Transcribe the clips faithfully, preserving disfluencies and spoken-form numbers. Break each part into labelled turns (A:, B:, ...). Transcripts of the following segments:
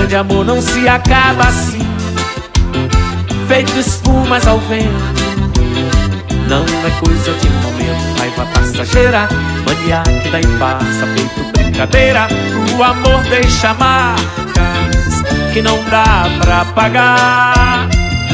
A: grande amor não se acaba assim, feito espumas ao vento. Não é coisa de momento, raiva passageira, mania que dá e passa, feito brincadeira. O amor deixa marcas que não dá pra apagar.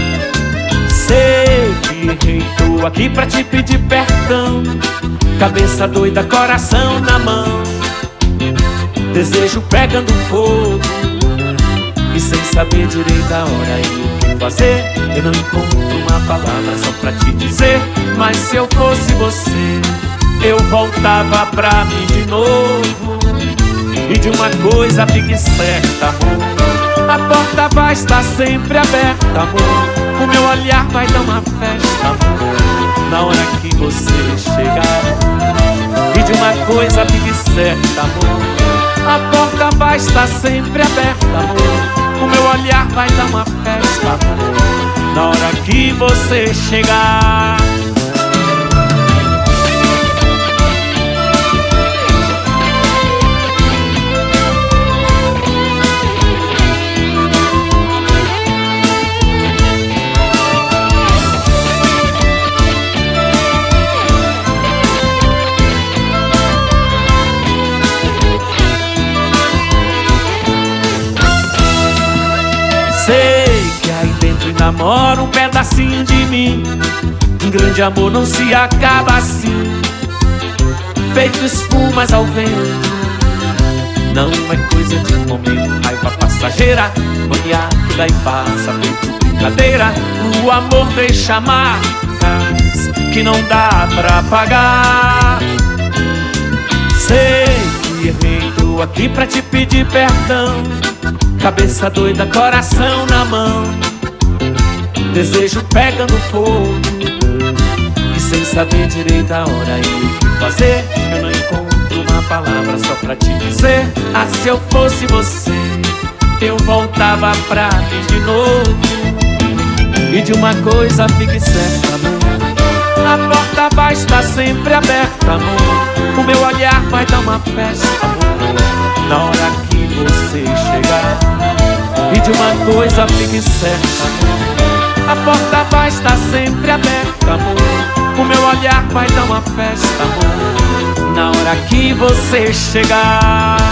A: Sei que errei, tô aqui pra te pedir perdão. Cabeça doida, coração na mão, desejo pegando fogo, e sem saber direito a hora e o que fazer, eu não encontro uma palavra só pra te dizer. Mas se eu fosse você, eu voltava pra mim de novo. E de uma coisa fique certa, amor, a porta vai estar sempre aberta, amor. O meu olhar vai dar uma festa, amor, na hora que você chegar. E de uma coisa fique certa, amor, a porta vai estar sempre aberta, amor. O meu olhar vai dar uma festa, amor, na hora que você chegar. Sei que aí dentro namora um pedacinho de mim. Um grande amor não se acaba assim, feito espumas ao vento. Não é coisa de momento, raiva passageira, mania que dá e passa, feito brincadeira. O amor deixa marcas que não dá pra apagar. Sei que errei, tô aqui pra te pedir perdão. Cabeça doida, coração na mão, desejo pegando fogo, e sem saber direito a hora e o que fazer, eu não encontro uma palavra só pra te dizer. Ah, se eu fosse você, eu voltava pra mim de novo. E de uma coisa fique certa, amor, a porta vai estar sempre aberta, amor. O meu olhar vai dar uma festa, amor, na hora que você chegar. E de uma coisa fique certa, amor, a porta vai estar sempre aberta, amor. O meu olhar vai dar uma festa, amor, na hora que você chegar.